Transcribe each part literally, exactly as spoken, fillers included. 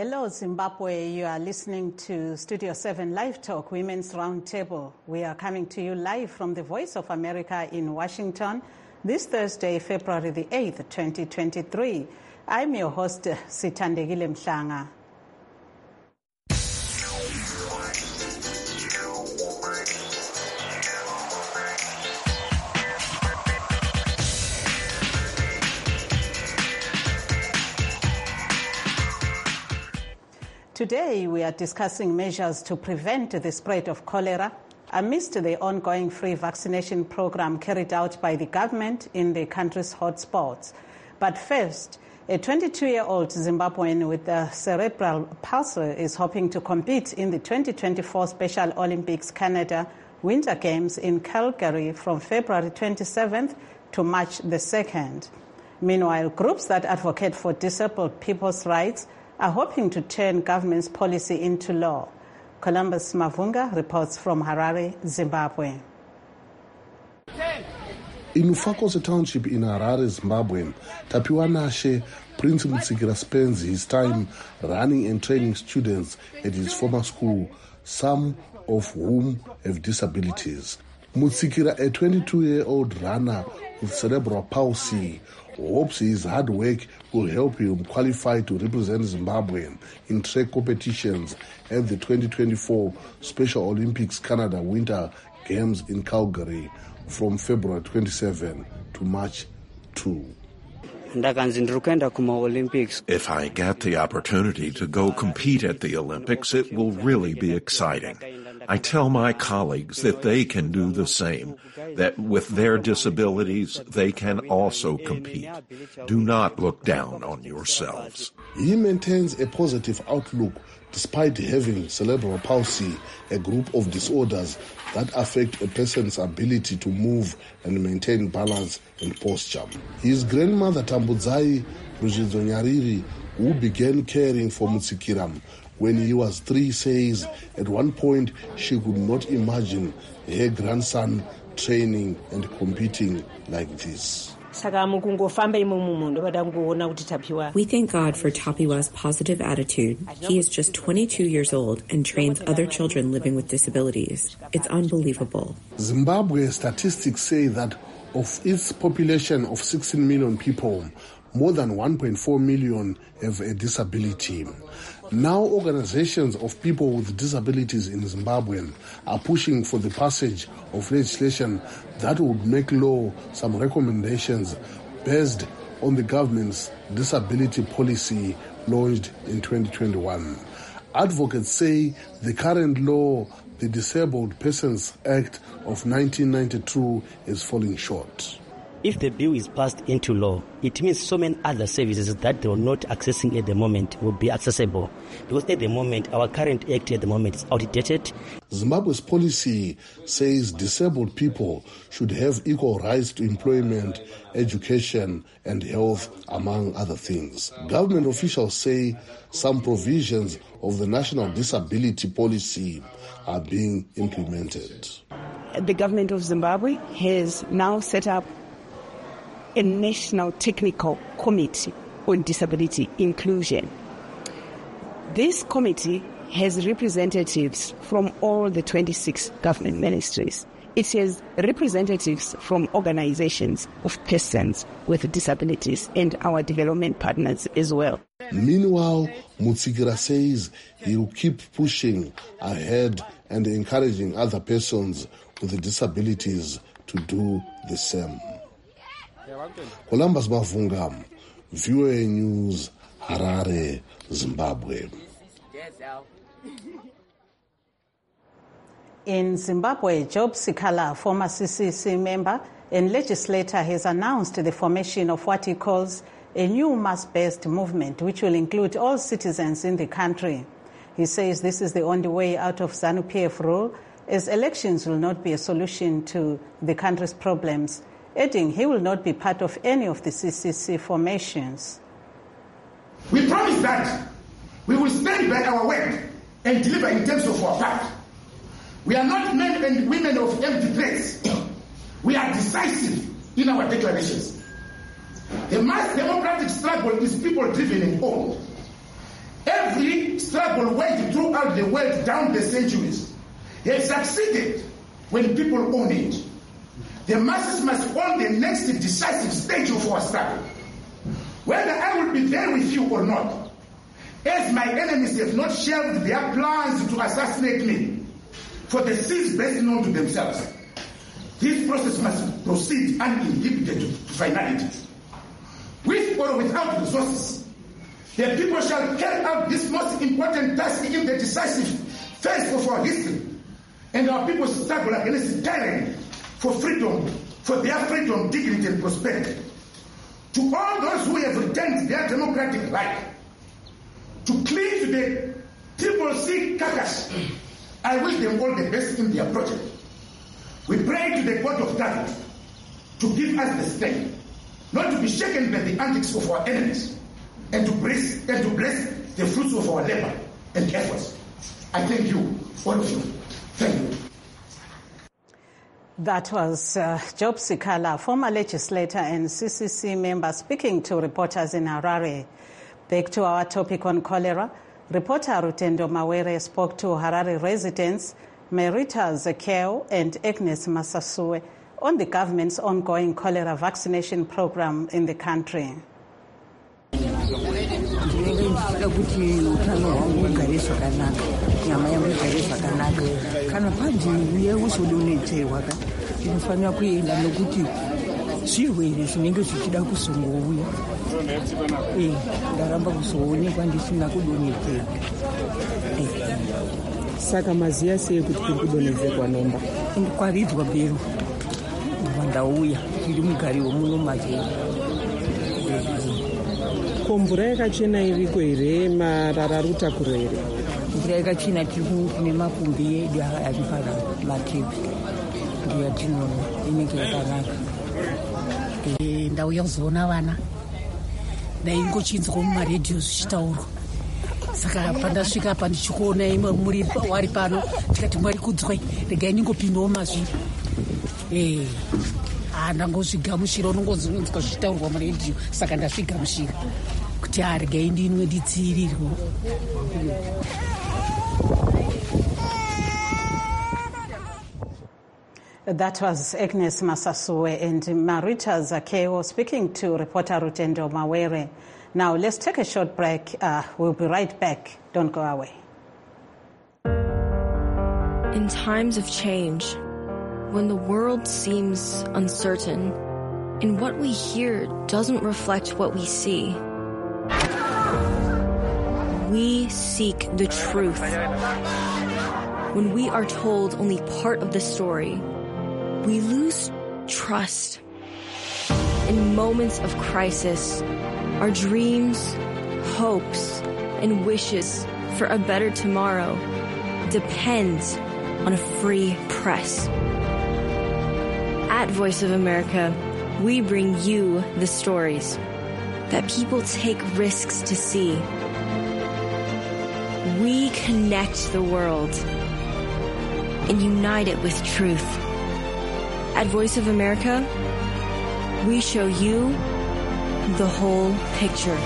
Hello, Zimbabwe. You are listening to Studio seven Live Talk, Women's Roundtable. We are coming to you live from the Voice of America in Washington this Thursday, February the eighth, twenty twenty-three. I'm your host, Sithandegile Mhlanga. Today, we are discussing measures to prevent the spread of cholera amidst the ongoing free vaccination program carried out by the government in the country's hotspots. But first, a twenty-two-year-old Zimbabwean with a cerebral palsy is hoping to compete in the twenty twenty-four Special Olympics Canada Winter Games in Calgary from February twenty-seventh to March the second. Meanwhile, groups that advocate for disabled people's rights are hoping to turn government's policy into law. Columbus Mavunga reports from Harare, Zimbabwe. In Ufakose Township in Harare, Zimbabwe, Tapiwa Nashe Prince Mutsikira spends his time running and training students at his former school, some of whom have disabilities. Mutsikira, a twenty-two-year-old runner with cerebral palsy, hopes his hard work will help him qualify to represent Zimbabwe in track competitions at the twenty twenty-four Special Olympics Canada Winter Games in Calgary from February twenty-seventh to March second. If I get the opportunity to go compete at the Olympics, it will really be exciting. I tell my colleagues that they can do the same, that with their disabilities, they can also compete. Do not look down on yourselves. He maintains a positive outlook despite having cerebral palsy, a group of disorders that affect a person's ability to move and maintain balance and posture. His grandmother, Tambudzai Ruzhidzonyariri, who began caring for Mutsikira when he was three, says at one point she could not imagine her grandson training and competing like this. We thank God for Tapiwa's positive attitude. He is just twenty-two years old and trains other children living with disabilities. It's unbelievable. Zimbabwe statistics say that of its population of sixteen million people, more than one point four million have a disability. Now organizations of people with disabilities in Zimbabwe are pushing for the passage of legislation that would make law some recommendations based on the government's disability policy launched in twenty twenty-one. Advocates say the current law, the Disabled Persons Act of nineteen ninety-two, is falling short. If the bill is passed into law, it means so many other services that they are not accessing at the moment will be accessible. Because at the moment, our current act at the moment is outdated. Zimbabwe's policy says disabled people should have equal rights to employment, education, and health, among other things. Government officials say some provisions of the National Disability Policy are being implemented. The government of Zimbabwe has now set up a National Technical Committee on Disability Inclusion. This committee has representatives from all the twenty-six government ministries. It has representatives from organizations of persons with disabilities and our development partners as well. Meanwhile, Mutsikira says he will keep pushing ahead and encouraging other persons with disabilities to do the same. Columbus Mavunga, V O A News, Harare, Zimbabwe. In Zimbabwe, Job Sikala, former C C C member and legislator, has announced the formation of what he calls a new mass-based movement, which will include all citizens in the country. He says this is the only way out of ZANU-P F rule, as elections will not be a solution to the country's problems, adding he will not be part of any of the C C C formations. We promise that we will stand by our word and deliver in terms of our part. We are not men and women of empty threats. We are decisive in our declarations. The mass democratic struggle is people-driven and owned. Every struggle waged throughout the world down the centuries has succeeded when people own it. The masses must own the next decisive stage of our struggle. Whether I will be there with you or not, as my enemies have not shelved their plans to assassinate me for the sins best known to themselves, this process must proceed uninhibited to finality. With or without resources, the people shall carry out this most important task in the decisive phase of our history, and our people struggle against tyranny for freedom, for their freedom, dignity, and prosperity. To all those who have retained their democratic right to cling to the Triple C carcass, I wish them all the best in their project. We pray to the God of David to give us the strength not to be shaken by the antics of our enemies, and to bless and to bless the fruits of our labor and efforts. I thank you, all of you. Thank you. That was uh, Job Sikala, former legislator and C C C member, speaking to reporters in Harare. Back to our topic on cholera. Reporter Rutendo Mawere spoke to Harare residents Merita Zekeo and Agnes Masasue on the government's ongoing cholera vaccination program in the country. zvirwere zvinenge zvichida kuzongouya eh ndaramba kuzoonekwa ndisina kudonhedzerwa saka maziya sei kuti kuri kudonhedzerwa nomba kwaridzwa bhero ndauya ndiri mugari womuno mazera ko mvura yakachena iriko here marara rutakuro here mvura yakachena tiri kune mapumbi edu ari pana matepi ndiyo yatinoona inenge yakanaka. Ndauya kuzoona vana ndaingochinzwa mumaredhiyo zvichitaurwa, saka pandasvika apa ndichikuona imwe muri wari pano tikati mwari kudzwai regai ningopindawo mazviri eh ndangozvigamushira unongozvinzwa zvichitaurwa muredhiyo, saka ndazvigamushira kuti regai ndinwe ndidziirirwe. That was Agnes Masasue and Marita Zakeo speaking to reporter Rutendo Mawere. Now let's take a short break. Uh, we'll be right back. Don't go away. In times of change, when the world seems uncertain and what we hear doesn't reflect what we see, we seek the truth. When we are told only part of the story, we lose trust. In moments of crisis, our dreams, hopes, and wishes for a better tomorrow depends on a free press. At Voice of America, we bring you the stories that people take risks to see. We connect the world and unite it with truth. At Voice of America, we show you the whole picture.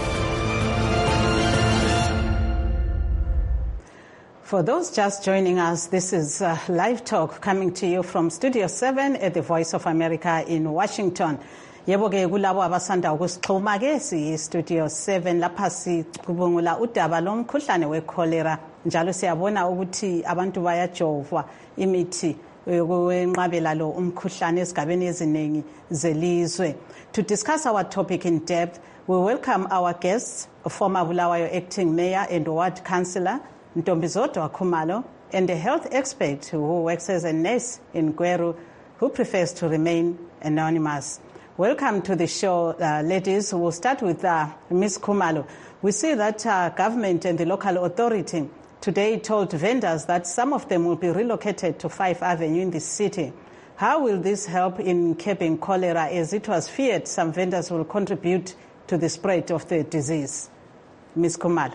For those just joining us, this is uh, Live Talk coming to you from Studio seven at the Voice of America in Washington. Yebo ke kulabo abasanda ukusixhuma ke si Studio seven lapha sicubungula udaba lomkhuhlane wecholera, njalo siyabona ukuthi abantu bayajovwa imithi yokunqabela lo umkhuhlane ezigabeni eziningi zelizwe. To discuss our topic in depth, we welcome our guests, former Bulawayo acting mayor and ward councillor Ntombizodwa Khumalo, and a health expert who works as a nurse in Gweru who prefers to remain anonymous. Welcome to the show, uh, ladies. We'll start with uh, Miz Khumalo. We see that uh, government and the local authority today told vendors that some of them will be relocated to Five Avenue in the city. How will this help in curbing cholera, as it was feared some vendors will contribute to the spread of the disease? Miz Khumalo.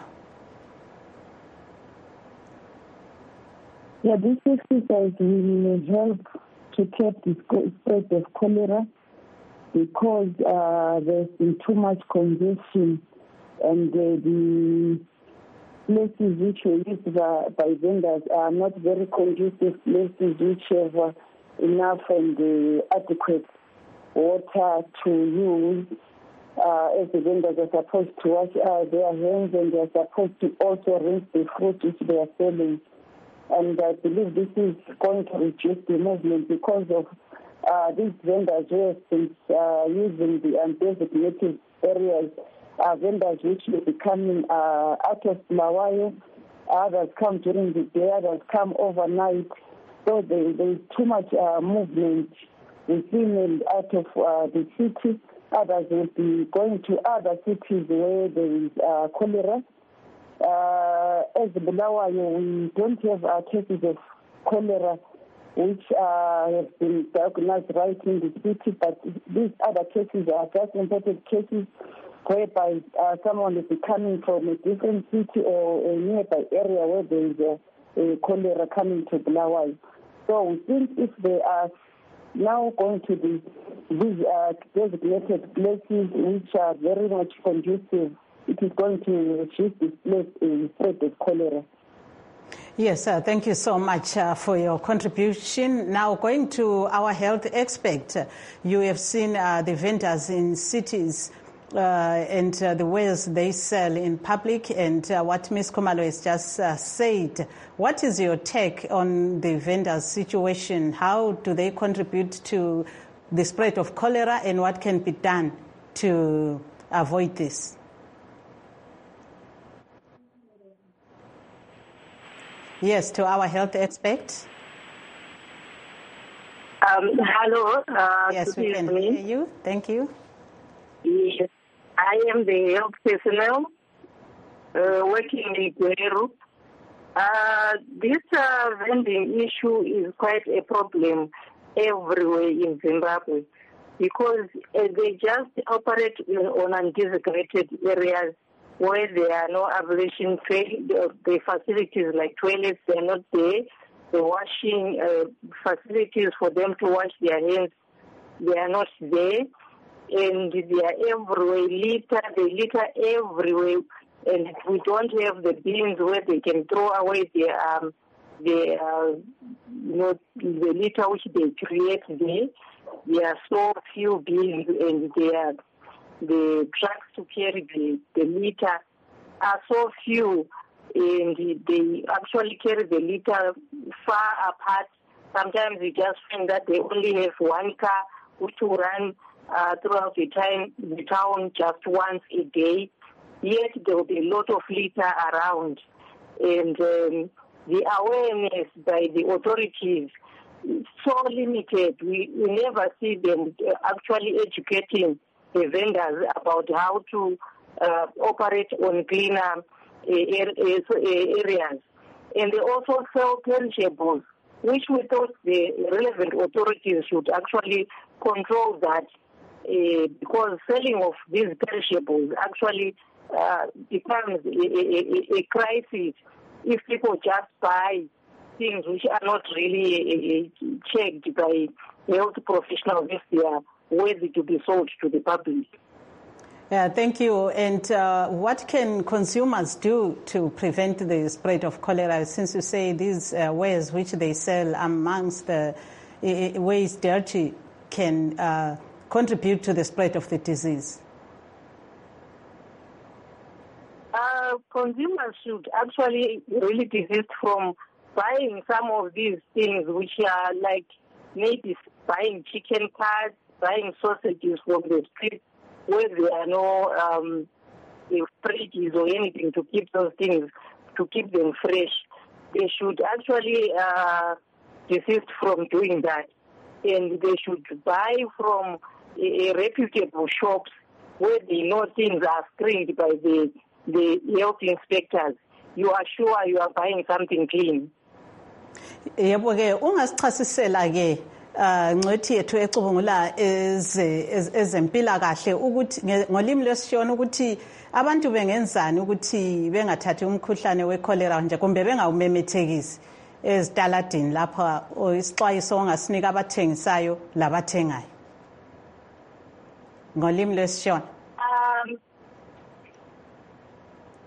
Yeah, this exercise will help to curb the spread of cholera because uh, there's been too much congestion and uh, the places which were used by, by vendors are not very conducive places which have uh, enough and uh, adequate water to use. Uh, as the vendors are supposed to wash uh, their hands, and they are supposed to also rinse the fruit which they are selling. And I believe this is going to reduce the movement because of uh, these vendors who have been uh, using the undesignated areas, uh, vendors which are becoming uh, out of Bulawayo. Others come during the day, others come overnight. So there, there is too much uh, movement within and out of uh, the city. Others will be going to other cities where there is uh, cholera. Uh, as Bulawayo, we don't have uh, cases of cholera which uh, have been diagnosed right in the city, but these other cases are just imported cases whereby uh, someone is coming from a different city or a nearby area where there is a, a cholera coming to Bulawayo. So we think if they are now going to the, these uh, designated places which are very much conducive, it is going to reduce the spread of cholera. Yes, uh, thank you so much uh, for your contribution. Now, going to our health expert, uh, you have seen uh, the vendors in cities uh, and uh, the wares they sell in public, and uh, what Miz Khumalo has just uh, said. What is your take on the vendors' situation? How do they contribute to the spread of cholera, and what can be done to avoid this? Yes, to our health expert. Um, hello. Uh, yes, we can hear you. Thank you. Yes, I am the health personnel uh, working in Gweru. Uh, this uh, vending issue is quite a problem everywhere in Zimbabwe because uh, they just operate in, on undesignated areas where there are no ablution the, the facilities like toilets, they are not there. The washing uh, facilities for them to wash their hands, they are not there. And they are everywhere, litter, they litter everywhere. And we don't have the bins where they can throw away their, um, the, uh, you know, the litter which they create there. There are so few bins, and they are the trucks to carry the, the litter are so few, and they actually carry the litter far apart. Sometimes you just find that they only have one car which will run uh, throughout the time the town just once a day. Yet there will be a lot of litter around, and um, the awareness by the authorities is so limited. We, we never see them actually educating the vendors about how to uh, operate on cleaner uh, areas. And they also sell perishables, which we thought the relevant authorities should actually control that, uh, because selling of these perishables actually uh, becomes a, a, a crisis if people just buy things which are not really uh, checked by health professionals if they are worthy to be sold to the public. Yeah, thank you. And uh, what can consumers do to prevent the spread of cholera? Since you say these uh, wares which they sell amongst the uh, ways dirty can uh, contribute to the spread of the disease? Uh, consumers should actually really desist from buying some of these things which are like maybe buying chicken parts, buying sausages from the street where there are no um, fridges or anything to keep those things, to keep them fresh. They should actually uh, desist from doing that. And they should buy from a, a reputable shops where they know things are screened by the, the health inspectors. You are sure you are buying something clean. Yebo ke ungasichasisela ke ngcethi yethu ecubungula ezempilakahle ukuthi ngolimi lwesishona ukuthi abantu bengenzani ukuthi bengathathi umkhuhlane wecholera nje kumbe bengawumemethekisi ezitaladini lapha isixwayiso ongasinika abathengisayo labathengayo ngolimi lwesishona. Um, uh,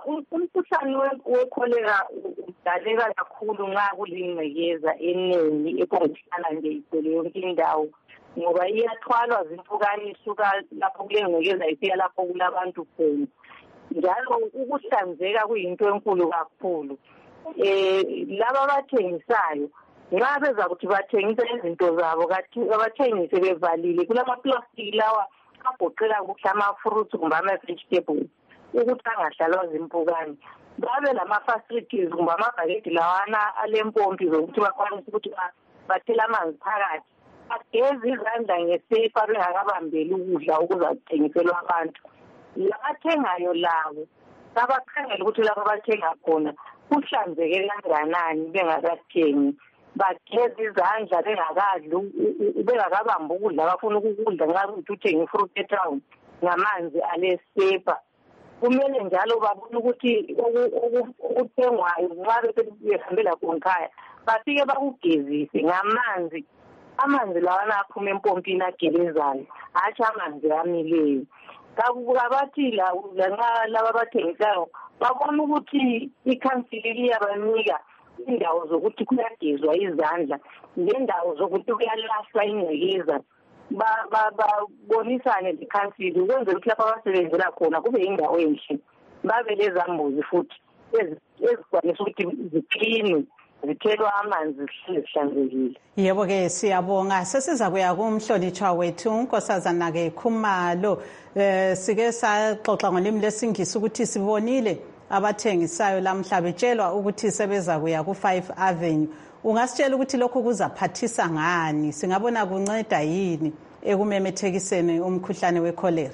umkhuhlane wekholera udaleka kakhulu nxa kulingcekeza eningi ekongihlala nje igcwele yonke indawo ngoba iyathwalwa zimpukane isuka lapho kulengcekeza ifika lapho kulabantu khona njalo ukuhlanzeka kuyinto enkulu kakhulu. Eh laba abathengisayo nxa beza kuthi bathengisa izinto zabo kathi abathengise bevalile kulamaplastiki lawa agoqela ukuthi ama-fruits kumbe ama-vegetables ukuthi angahlalwa zimpukane. Babe lama-facilities kumbe amabhakedi lawana alempompi zokuthi bakwanise ukuthi bathele amanzi phakathi. Bageze izandla ngesepa bengakabambeli ukudla okuzathengiselwa abantu. Labathengayo labo abakhangela ukuthi lapho abathenga khona kuhlanzeke kanganani bengakathengi. Bageze izandla bengakadli bengakabamba ukudla bafuna ukudla nxa kuthi uthenga ifruit etown ngamanzi alesepa. Kumele njalo babone ukuthi okuthengwayo nxa behambela khonkhaya bafike bakugezise ngamanzi. Amanzi lawana aphuma empompini agelezayo hatshi amanzi amileyo. Kabathi lanxa laba abathengisayo babona ukuthi ikhansili liyabanika indawo zokuthi kuyagezwa izandla nendawo zokuthi kuyalahlwa ingcekeza babonisane lekhansili ukwenzela ukuthi lapho abasebenzela khona kube yindawo enhle babe lezambuzi futhi ezikwanisa ukuthi zikline zithelwa amanzi zihlanzekile. Yebo ke siyabonga. Sesiza kuya kumhlonitshwa wethu unkosazana ke Khumalo. Eh sike saxoxa ngolimi lesingisi ukuthi sibonile abathengisayo lamhla betshelwa ukuthi sebeza kuya ku five Avenue. Ungasitshela ukuthi lokho kuzaphathisa ngani? Singabona kunceda yini ekumemethekiseni umkhuhlane wekholera?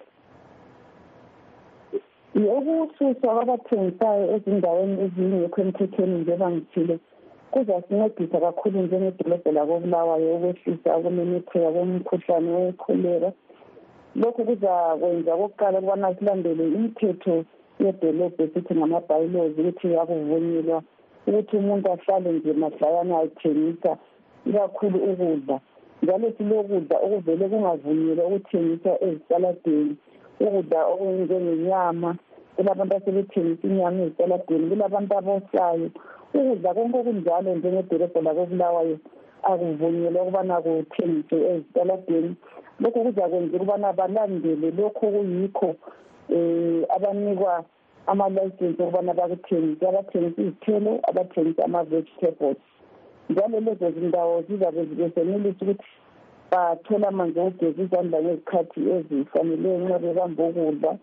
Ukususa kwabathengisayo ezindaweni ezingekho emthethweni njengoba ngithile kuzasincedisa kakhulu njengedolobho lakoBulawayo ukwehlisa ukumemetheka komkhuhlane wekholera. Lokhu kuzakwenza okokuqala ukubana silandele imithetho yedolobho esithi ngama-bylaws ukuthi akuvunyelwa ukuthi umuntu ahlale nje mahlayana ayithengisa ikakhulu ukudla. Njalo silokudla okuvele kungavunyelwa ukuthengisa ezitaladeni, ukudla okunjengenyama, kulabantu asebethengisa inyama ezitaladeni, kulabantu abosayo, ukudla konke okunjalo njengedolobho lakoBulawayo akuvunyelwa ukubana kuthengiswe ezitaladeni. Lokhu kuzakwenzela ukubana balandele lokho kuyikho um abanikwa ama-license okubana bakuthengise, abathengisa izithelo, abathengisa ama-vegetables. Njalo lezo zindawo zizabe zibesenelisa ukuthi bathole amanzi okugeza izandla ngezikhathi ezifaneleyo nxa bebamba ukudla.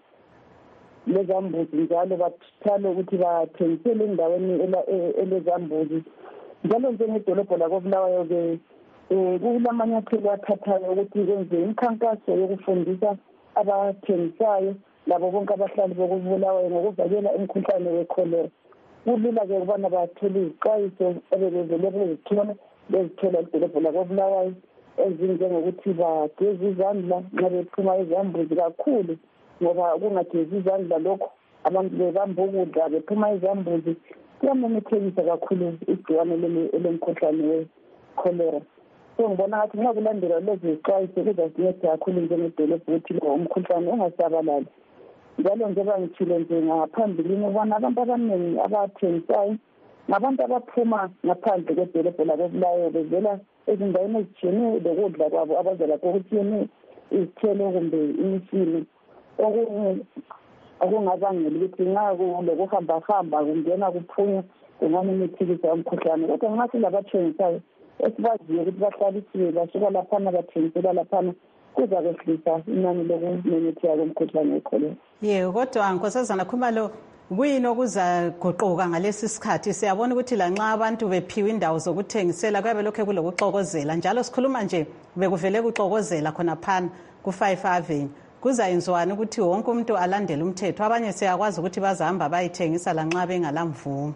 Lezambuzi njalo bathale ukuthi bathengisele endaweni elezambuzi. Njalo njengedolobho lakoBulawayo-ke um kulamanyathelo athathayo ukuthi kwenze imikhankaso yokufundisa abathengisayo labo bonke abahlali bokuBulawayo ngokuvikela umkhuhlane wekholera. Kulula-ke ukubana bathole izixwayiso ebebevele bezithola bezithola edolobho lakoBulawayo ezinjengokuthi bageze izandla nxa bephuma ezambuzi kakhulu ngoba ukungagezi izandla lokho abantu bebamba ukudla bephuma ezambuzi kuyamemethekisa kakhulu igciwane elemkhuhlane wekholera. So ngibona ngathi nxa kulandelwa lezi zixwayiso kuzasinceda kakhulu njengedolobho ukuthi lo umkhuhlane ungasabalali. Njalo njengoba ngithile nje ngaphambilini ukubona abantu abaningi abathengisayo ngabantu abaphuma ngaphandle kwedolobho lakoBulawayo bevela ezindaweni ezitshiyeneyo lokudla kwabo abaza lapho okutshiyeneyo izithelo kumbe imifino okungabangela ukuthi nxa kulokuhambahamba kungena kuphunya kungamemethekisa umkhuhlane. Kodwa nxa silabathengisayo esibaziyo ukuthi bahlalisiwe basuka laphana bathengisela laphana kuzakwehlisa inani lokumemetheka komkhuhlane wekholera. Yebo, kodwa nkosazana Khumalo kuyini okuzaguquka ngalesi sikhathi? Siyabona ukuthi lanxa abantu bephiwe indawo zokuthengisela kuyabe lokho kulokuxokozela njalo sikhuluma nje bekuvele kuxokozela khona phana ku five Avenue. Kuzayenziwani ukuthi wonke umuntu alandele umthetho? Abanye siyakwazi ukuthi bazahamba bayithengisa lanxa bengalamvumo.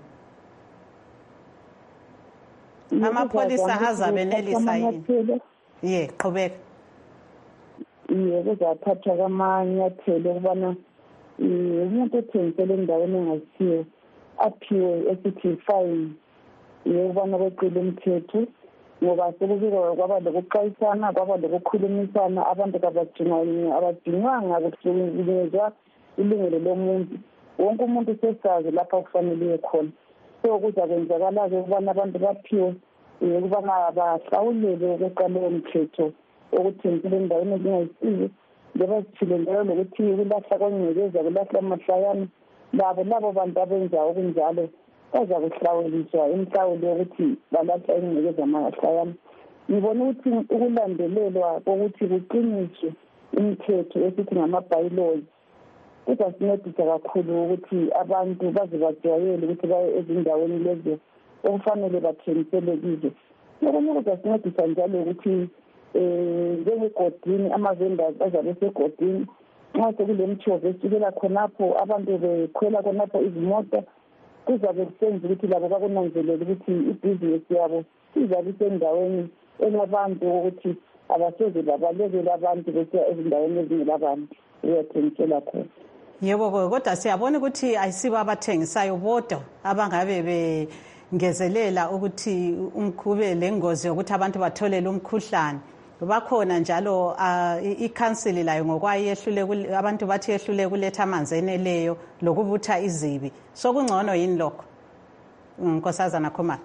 Amapholisa azabenelisa yini? Ye, qhubeka. Ye, kuzathathwa kwamanyathelo ukubana umuntu othengisela endaweni engasiyo aphiwe esithi fine yekubana kweqile umthetho ngoba sekubikwa kwaba lokuxwayisana kwaba lokukhulumisana abantu abadingwanga abadingwanga kuhlukunyezwa ilungelo lomuntu wonke umuntu sesazi lapha kufanele khona. So kuza kwenzakala-ke ukubana abantu baphiwe ukubana bahlawulele ukuqaleyo mthetho ukuthi ngile endaweni ezingayisizi njengoba sithile njalo nokuthi kulahla kwengcekeza kulahla amahlayana labo labo bantu abenza okunjalo baza kuhlawuliswa imhlawulo yokuthi balahla ingcekeza amahlayana. Ngibona ukuthi ukulandelelwa kokuthi kuqiniswe imithetho esithi ngama-bylaws kuzasincedisa kakhulu ukuthi abantu baze bajwayele ukuthi baye ezindaweni lezo okufanele bathengisele kizo. Okunye kuzasincedisa njalo ukuthi um njengegodini ama-vendors azabe segodini nxa sekule mthovo esukela khonapho abantu bekhwela khonapho izimota kuzabe kusenza ukuthi labo bakunanzelele ukuthi ibhizinesi yabo izabe isendaweni elabantu ukuthi abasoze babalekele abantu besiya ezindaweni ezingelabantu uyathengisela khona. Yebo, kodwa siyabona ukuthi ayisibo abathengisayo bodwa abangabe bengezelela ukuthi umkhube lengozi yokuthi abantu batholele umkhuhlane. Bakhona njalo i-council layo ngokwayo yehlule abantu bathi yehlule kuletha amanzi eneleyo lokubutha izibi. So kungcono yini lokho? Nkosazana Khumalo.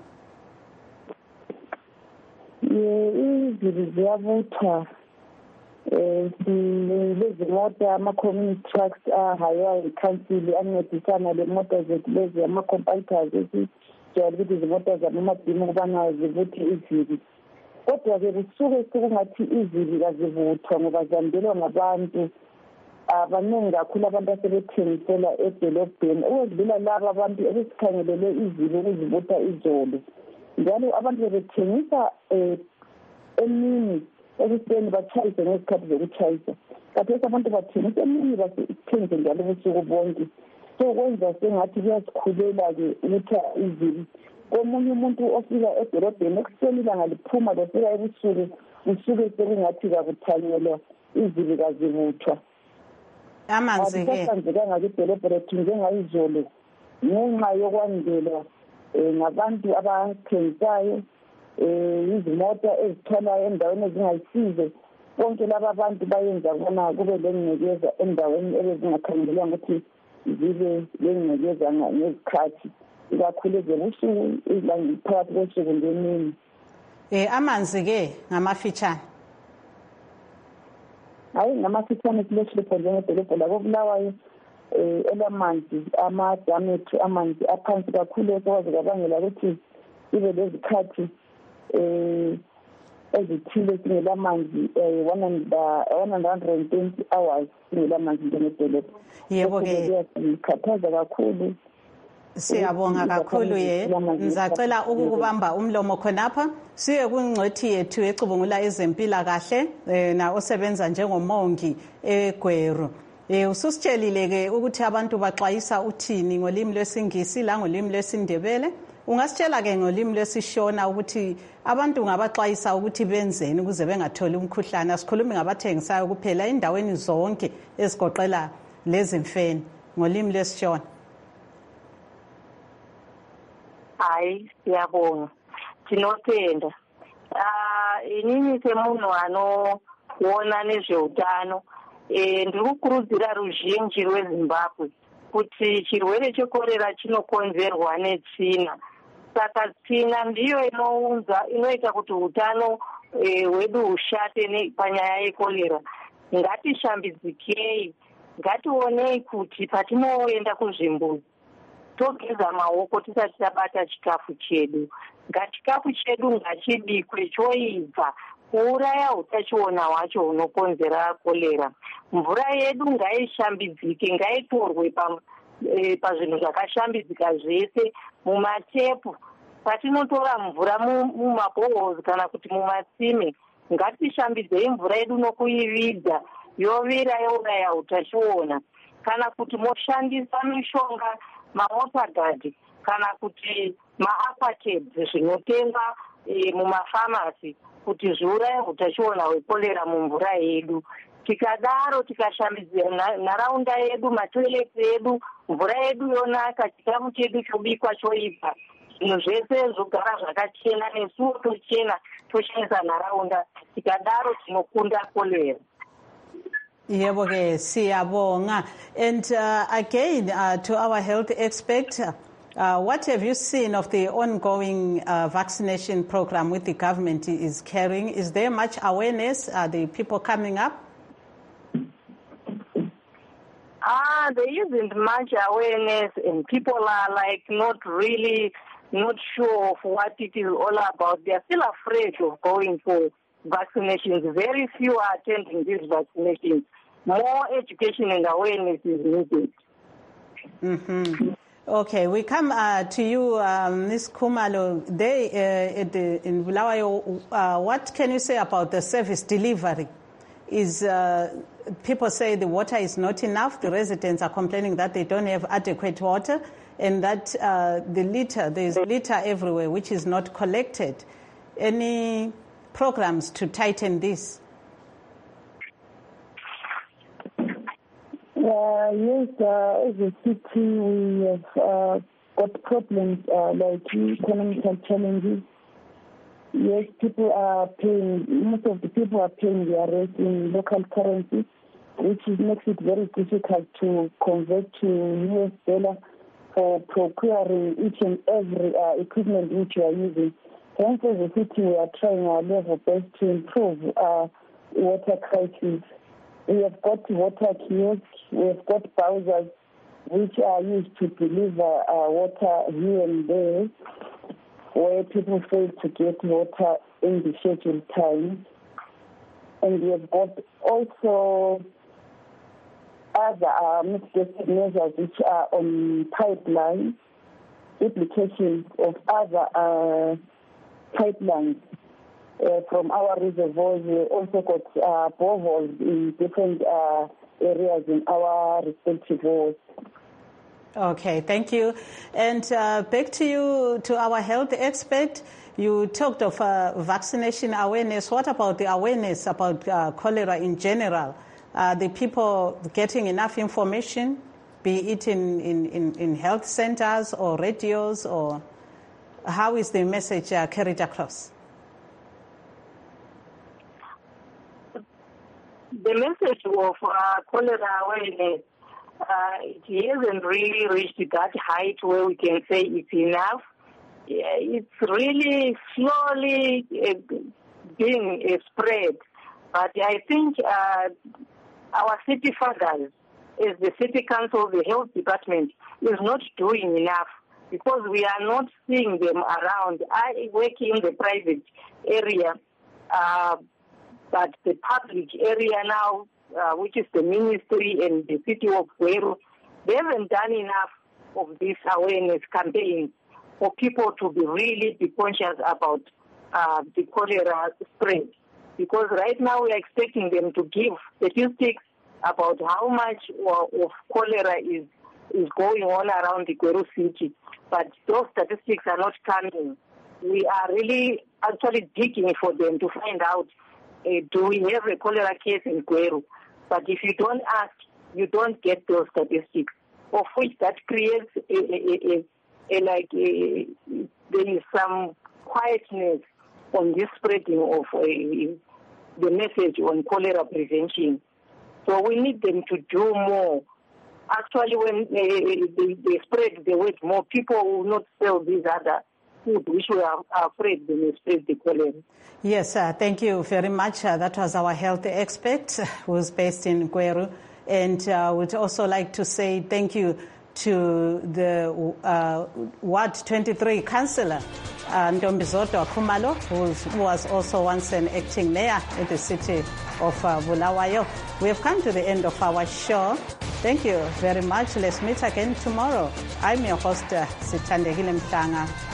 Izibi ziyabuthwa lezimoto ama-community trucks ahaywa i-council ancedisana le moto zethu lezi ama-computers esijwayele ukuthi izimoto zanomadimu ukubana zibuthe izibi. Kodwa-ke kusuke sekungathi izibi kazivuthwa ngoba zandelwa ngabantu abaningi kakhulu abantu asebethengisela edolobheni ukwedlula laba abantu ebesikhangelele izibi ukuzibutha izolo. Njalo abantu bebethengisa um emini ekuseni batshayise ngezikhathi zokutshayisa. Kathesi abantu bathengisa emini bathengise njalo ubusuku bonke. So kwenza sengathi kuyasikhulela-ke ukutha izibi. Komunye umuntu ofika edolobheni ekuseni ilanga liphuma lofika ebusuku kusuke sekungathi kakuthanyelwa izibi kazibuthwa. Amanzi-ke asihlanzekanga kwidolobho lethu njengayizolo ngenxa yokwandelwa um ngabantu abathengisayo um izimoto ezithwalayo endaweni ezingayisize. Bonke laba abantu bayenza bona kube lengcekeza endaweni ebezingakhangelelwanga ukuthi zibe lengcekeza ngezikhathi ikakhulu ezebusuku phakathi kosuku ngemini. Um amanzi-ke ngamafitshane? Hayi ngamafitshane silehlupho njengedolobho lako Bulawayo um elamanzi amadamu ethu amanzi aphansi kakhulu okwazi kwabangela ukuthi ibe lezikhathi um ezithile singelamanzi um one hundred and twenty hours singelamanzi njengedolobho. Yebo-ke sikhathaza kakhulu. Siyabonga kakhulu ye. Ngizacela ukukubamba umlomo khonapha siye kungcwethi yethu ecubungula ezempilakahle na osebenza njengomongi eGweru. Eh ususitshelile ke ukuthi abantu baxwayisa uthini ngolimi lwesingisi la ngolimi lwesindebele. Ungasitshela ke ngolimi lwesishona ukuthi abantu ngabaxwayisa ukuthi benzeni ukuze bengatholi umkhuhlane. Asikhulumi ngabathengisayo kuphela endaweni zonke ezigoqela lezi mfeni ngolimi lwesishona. Hayi siyabonga tinotenda ah inini semunhu anoona nezveutano eh ndiri kukurudzira ruzhinji rweZimbabwe kuti chirwere chekorera chinokonzerwa netsvina. Saka tsvina ndiyo inounza inoita kuti utano hwedu hushate panyaya yekorera. Ngatishambidzikei, ngationei kuti patinoenda kuzvimbuzi togeza maoko tisati tabata chikafu chedu. Ngachikafu chedu ngachibikwe choibva kuuraya utachiona hwacho hunokonzera korera. Mvura yedu ngaishambidzike, ngaitorwe pa e, pazvinhu zvakashambidzika zvese mumatepu. Patinotora mvura mumabohos kana kuti mumatsime, ngatishambidzei mvura yedu nokuividza yovira youraya utachiona. Kana kuti moshandisa mishonga mawaterguard kana kuti maapackets zvinotengwa e, mumafamasi kuti zviuraye utachiona hwekorera mumvura yedu. Tikadaro tikashambidzira nharaunda yedu, matoileti edu, mvura yedu yonaka, chikafu chedu chobikwa choibva, zvinhu zvese zvogara zvakachena, nesuwo tochena toshandisa nharaunda. Tikadaro tinokunda korera. Yebo ke siyabonga. And uh, again, uh, to our health expert, uh, what have you seen of the ongoing uh, vaccination program with the government is carrying? Is there much awareness? Are the people coming up? Ah, there isn't much awareness, and people are like not really not sure of what it is all about. They are still afraid of going for vaccinations. Very few are attending these vaccinations. More education and awareness is needed. Mm-hmm. Okay, we come uh, to you, um, Miz Khumalo. They, uh, at the, in Bulawayo, uh, what can you say about the service delivery? Is uh, people say the water is not enough. The residents are complaining that they don't have adequate water, and that uh, the litter, there's litter everywhere, which is not collected. Any programs to tighten this? Uh, yes, uh, as a city, we have uh, got problems uh, like economic challenges. Yes, people are paying, most of the people are paying their rent in local currency, which is, makes it very difficult to convert to U S dollar for procuring each and every uh, equipment which we are using. Hence, as a city, we are trying our level best to improve our water crisis. We have got water kiosks, we have got bowsers, which are used to deliver uh, water here and there, where people fail to get water in the scheduled time. And we have got also other uh, mitigated measures which are on pipelines, implications of other uh, pipelines uh, from our reservoirs. We also got uh, boreholes in different uh, areas in our respective wards. Okay, thank you. And uh, back to you, to our health expert. You talked of uh, vaccination awareness. What about the awareness about uh, cholera in general? Are the people getting enough information, be it in, in, in, in health centers or radios, or how is the message uh, carried across? The message of uh, cholera awareness, Uh, it hasn't really reached that height where we can say it's enough. It's really slowly uh, being uh, spread. But I think uh, our city fathers, as the city council, the health department, is not doing enough because we are not seeing them around. I work in the private area, uh, but the public area now, Uh, which is the ministry and the city of Gweru, they haven't done enough of this awareness campaign for people to be really be conscious about uh, the cholera spread. Because right now we are expecting them to give statistics about how much of cholera is, is going on around the Gweru city. But those statistics are not coming. We are really actually digging for them to find out, uh, do we have a cholera case in Gweru? But if you don't ask, you don't get those statistics, of which that creates a, a, a, a like a, there is some quietness on this spreading of a, the message on cholera prevention. So we need them to do more. Actually, when uh, they, they spread the word more, people will not sell these other food, which we are afraid they may spread the cholera. Yes, uh, thank you very much. Uh, that was our health expert who's based in Gweru. And uh, we'd also like to say thank you to the uh, Ward twenty-three councillor, uh, Ntombizoto Khumalo, who was also once an acting mayor in the city of uh, Bulawayo. We have come to the end of our show. Thank you very much. Let's meet again tomorrow. I'm your host, uh, Sithandegile Mhlanga.